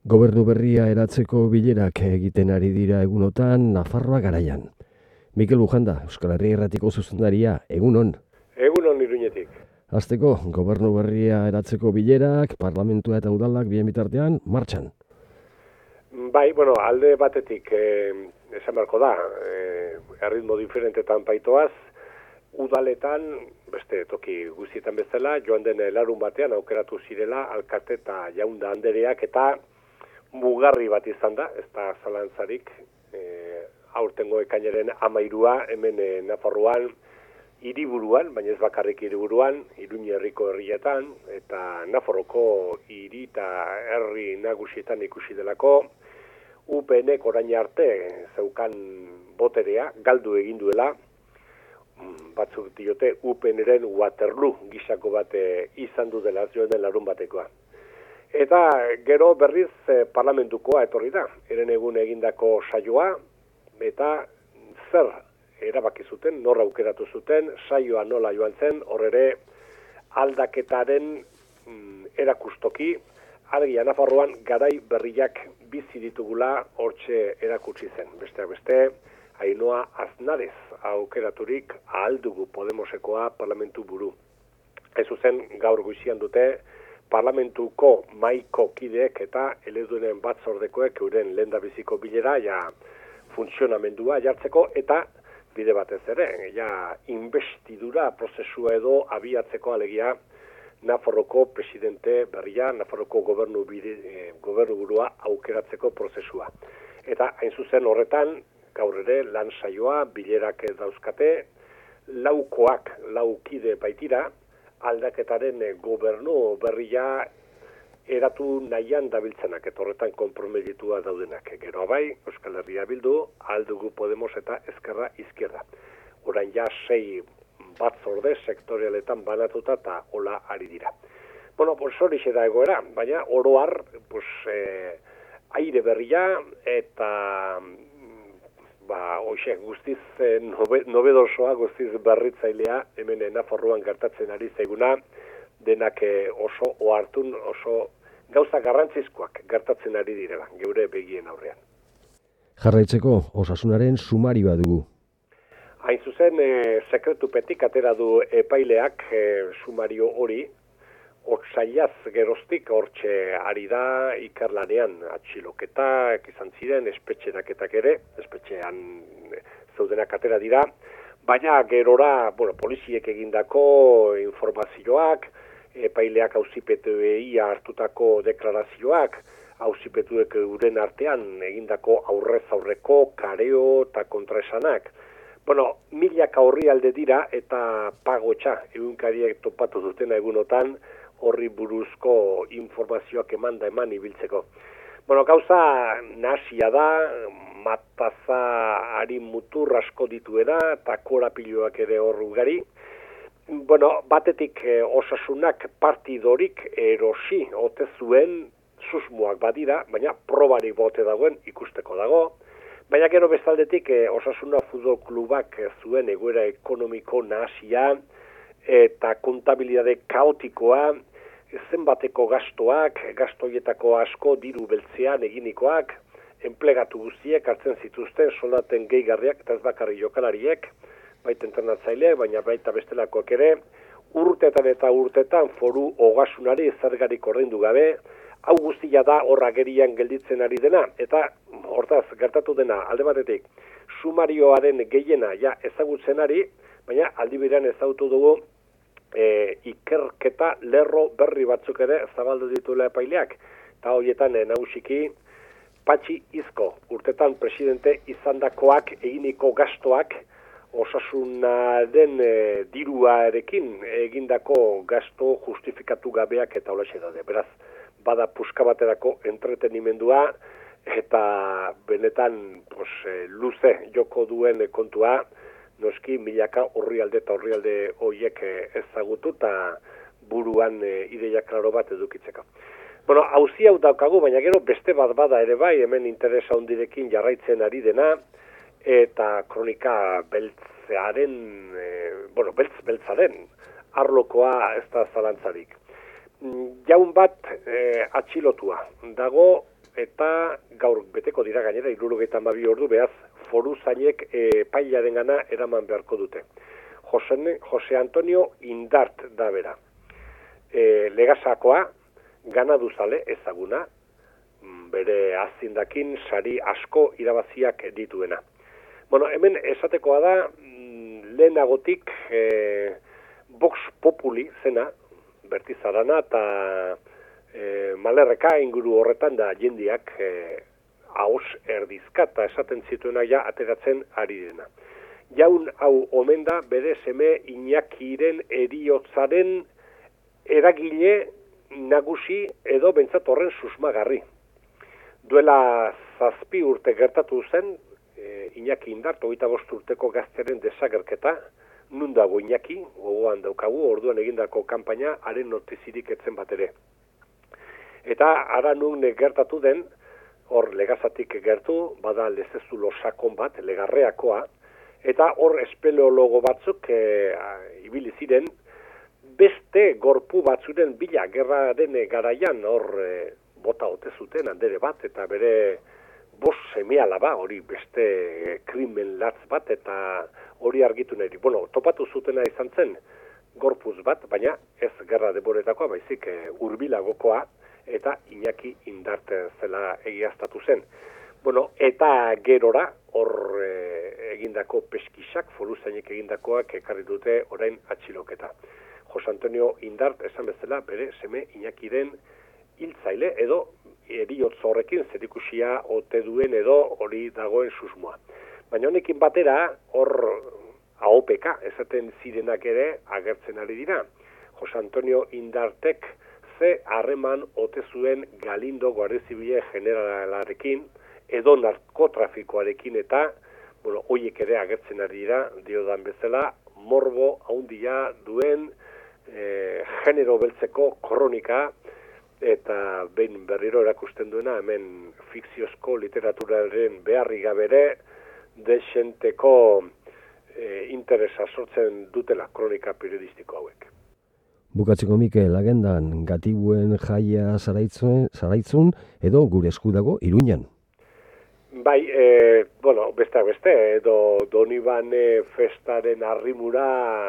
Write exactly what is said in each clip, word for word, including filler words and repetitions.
Gobernu berria eratzeko bilerak egiten ari dira egunotan Nafarroa garaian. Mikel Bujanda, Euskal Herria Irratiko zuzendaria, egunon. Egunon Iruñetik. Hasteko, gobernu berria eratzeko bilerak, parlamentua eta udalak bien bitartean, martxan. Bai, bueno, alde batetik eh, esan beharko da, eh, erritmo diferentetan baitoaz, udaletan, beste toki guztietan bezala, joan den larun batean aukeratu zirela alkate eta jaunda andereak eta mugarri bat izan da, ez da zalantzarik, eh, aurtengo ekainaren amairua, hemen eh, Nafarroan, hiriburuan, baina ez bakarrik hiriburuan, Iruñe herriko herrietan, eta Nafarroko hiri eta herri nagusietan ikusi delako, U P N-ek orain arte zeukan boterea, galdu egin duela, batzuk diote U P N-ren Waterloo gisako bat izan du dela joan den larun batekoa. Eta gero berriz eh, parlamentukoa etorri da, eren egun egindako saioa, eta zer erabaki zuten, norra aukeratu zuten, saioa nola joan zen, hor ere aldaketaren mm, erakustoki, argia Nafarroan garai berriak bizi ditugula hortxe erakutsi zen. Besteak beste, Ainhoa Aznarez aukeraturik ahal dugu Podemosekoa parlamentu buru. Ez zuzen gaur goizian dute parlamentuko maiko kideek eta eledunen batzordekoek euren lehendabiziko bilera ja funtzionamendua jartzeko eta bide batez ere, ja investidura prozesua edo abiatzeko alegia Nafarroko presidente berria, Nafarroko gobernu, bide, eh, gobernu burua aukeratzeko prozesua. Eta hain zuzen horretan, gaur ere lan saioa, bilerak dauzkate, laukoak, laukide baitira, aldaketaren gobernu berria eratu nahian dabiltzenak, eta horretan konprometitua daudenak. Gero bai, Euskal Herria Bildu, aldugu Podemos eta Ezkerra Izquierda. Orain ja sei batzorde sektorialetan banatuta eta hola ari dira. Bueno, pues hori da egoera, baina oroar, pues, eh, aire berria eta ba, hoxe, guztiz eh, nobe, nobedosoa, guztiz berritzailea, hemen Nafarroan gertatzen ari zaiguna, denak eh, oso ohartun, oso gauza garrantzizkoak gertatzen ari direla, geure begien aurrean. Jarraitzeko, osasunaren sumarioa dugu. Hain zuzen, e, sekretupetik atera du epaileak e, sumario hori, otsailaz geroztik hortxe ari da ikerlanean atxiloketak izan ziren, espetxeraketak ere, espetxean zeudenak atera dira, baina gerora, bueno, poliziek egindako informazioak, epaileak auzipetuei hartutako deklarazioak, auzipetuek euren artean egindako aurrez aurreko kareo eta kontraesanak. Bueno, milaka horri alde dira eta pagotxa egunkariek topatu dutena egunotan horri buruzko informazioak eman da eman ibiltzeko. Bueno, gauza nahasia da, mataza harin mutur asko dituena eta korapiloak ere hor ugari. Bueno, batetik eh, osasunak partidorik erosi ote zuen susmoak badira, baina probari bote dagoen ikusteko dago. Baina gero bestaldetik eh, Osasuna Futbol Klubak eh, zuen egoera ekonomiko nahasia eta kontabilitate kaotikoa, zenbateko gastoak, gastoietako asko diru beltzean eginikoak, enplegatu guztiek hartzen zituzten soldaten gehigarriak eta ez bakarri jokalariek, baita internatzaileak, baina baita bestelakoak ere, urtetan eta urtetan foru ogasunari zergarik ordaindu gabe, hau guztia da horra gerian gelditzen ari dena, eta hortaz gertatu dena alde batetik, sumarioaren gehiena ja ezagutzen ari, baina aldi berean ezagutu dugu e, ikerketa lerro berri batzuk ere zabaldu dituela epaileak, eta horietan e, nagusiki Patxi Izko, urtetan presidente izandakoak eginiko gastoak, osasunaren e, diruarekin egindako gasto justifikatu gabeak eta holaxe daude. Beraz, bada puska baterako entretenimendua eta benetan pues, luze joko duen kontua, noski milaka orrialde eta orrialde horiek ezagutu eta buruan e, ideia klaro bat edukitzeko. Bueno, hauzi hau daukagu, baina gero beste bat bada ere bai, hemen interesa hondirekin jarraitzen ari dena, eta kronika beltzearen, e, bueno, beltz beltzaren, arlokoa ez da zalantzarik. Jaun bat e, atxilotua dago eta gaur beteko dira gainera hirurogeita hamabi ordu, beraz foru zainek epailaren gana eraman beharko dute. Jose, Jose Antonio Indart da bera. E, Legasakoa, ganaduzale ezaguna, bere azindakin sari asko irabaziak dituena. Bueno, hemen esatekoa da, lehenagotik e, Vox Populi zena, Bertizarana eta e, Malerreka inguru horretan da jendiak e, haus erdizka eta esaten zituena ja ateratzen ari dena. Jaun hau omen da bere seme Iñakiren heriotzaren eragile nagusi edo bentsat horren susmagarri. Duela zazpi urte gertatu zen, e, Iñaki Indart, hogeita bost urteko gazteren desagerketa, nun dago Iñaki, gogoan daukagu, orduan egindako kanpaina, haren notizirik etzen bat ere. Eta ara nun gertatu den, hor Legazatik gertu, bada lezezulo sakon bat, Legarreakoa, eta hor espeleologo batzuk e, ibili ziren, beste gorpu batzuren bila gerraren garaian hor e, bota ote zuten handere bat, eta bere bost seme-alaba, hori beste krimen latz bat, eta hori argitu nahi. Bueno, topatu zutena izan zen gorpuz bat, baina ez gerra denboretakoa, baizik e, hurbilagokoa, eta Iñaki Indart zela egiaztatu zen. Bueno, eta gerora, hor e, egindako peskisak, foruzainek egindakoak ekarri dute orain atxiloketa. Jose Antonio Indart esan bezala bere seme Iñakiren hiltzaile edo heriotz horrekin zerikusia ote duen edo hori dagoen susmoa. Baina honekin batera hor A O P K esaten zirenak ere agertzen ari dira. Jose Antonio Indartek ze harreman ote zuen Galindo Guardia Zibile generalarekin edo narkotrafikoarekin eta bueno, hoiek ere agertzen ari dira, diodan bezala, morbo haundia duen e, genero beltzeko kronika eta behin berriro erakusten duena hemen fikziozko literaturaren beharri gabere desenteko e, interesa sortzen dutela kronika periodistiko hauek. Bukatzeko Mikel, agendan gatibuen jaia zaraitzun, zaraitzun edo gure esku dago Iruñan. Bai, e, bueno, besteak beste, edo Donibane festaren arrimura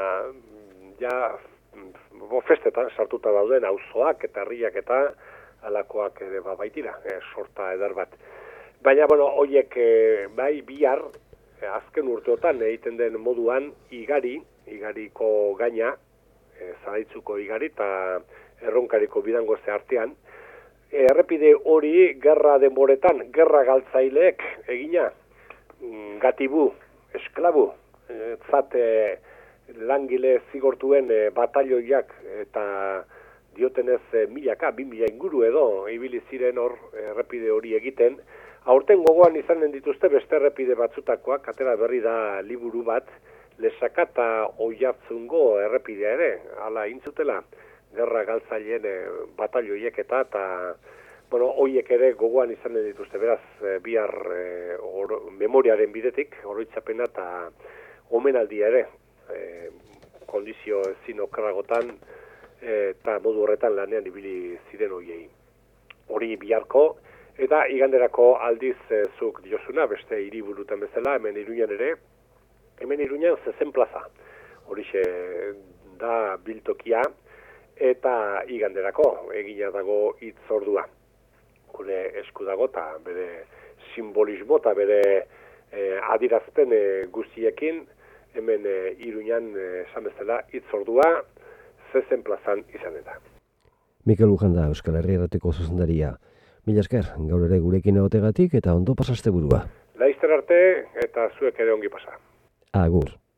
ja bo, festetan sartuta dauden auzoak eta herriak eta alakoak ere baitira, e, sorta eder bat. Baina, bueno, hoiek e, bai bihar, e, azken urteotan egiten den moduan igari, igariko gaina, e, zaraitzuko igari eta erronkariko bidangoze artean, errepide hori gerra denboretan, gerra galtzaileek egina, gatibu, esklabu, zate langile zigortuen batalioiak eta diotenez milaka, bi mila inguru edo, ibili ziren hor errepide hori egiten. Aurten gogoan izanen dituzte beste errepide batzutakoak, atera berri da liburu bat, Lesaka eta Oiartzungo errepidea ere, hala intzutela, gerra galtzaileen e, batalioiek eta, eta bueno, hoiek ere gogoan izanen dituzte, beraz, e, bihar e, or, memoriaren bidetik, oroitzapena eta omenaldia ere, e, kondizio ezin okerragotan e, eta modu horretan lanean ibili ziren hoiei. Hori biharko, eta iganderako aldiz e, zuk diozuna, beste hiriburutan bezala, hemen Iruñan ere, hemen Iruñan zezen plaza, horixe da biltokia, eta iganderako egina dago hitzordua. Gure esku dago eta bere simbolismo eta bere e, adirazpen e, guztiekin hemen e, Iruñan esan e, bezala hitzordua zezen plazan izan eta. Mikel Lujanda, Euskal Herria Irratiko zuzendaria. Mila esker, gaur ere gurekin egotegatik eta ondo pasaste burua. Laizter arte eta zuek ere ongi pasa. Agur.